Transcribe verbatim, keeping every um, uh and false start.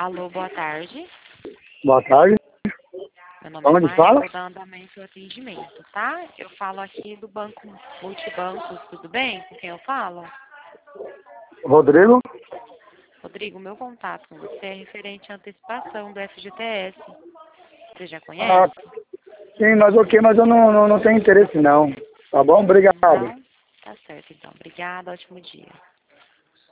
Alô, boa tarde. Boa tarde. Meu nome Onde é Maia, fala? vou dar andamento ao atendimento, tá? Eu falo aqui do Banco Multibancos, tudo bem? Com quem eu falo? Rodrigo? Rodrigo, meu contato com você é referente à antecipação do F G T S. Você já Ah, conhece? sim, mas ok, mas eu não, não, não tenho interesse não. Tá bom? Obrigado. Não? Tá certo, então. Obrigada, ótimo dia.